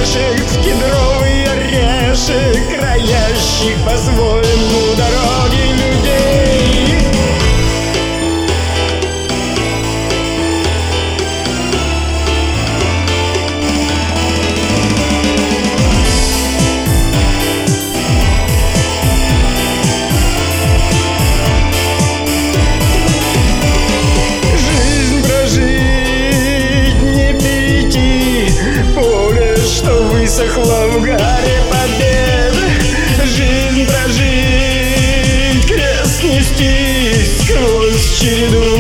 орешек, в кедровый орешек, роящих по-своему дороги людей. Жизнь прожить, не перейти поле, что высохло в гаре побед. Жизнь прожить, крест нести сквозь череду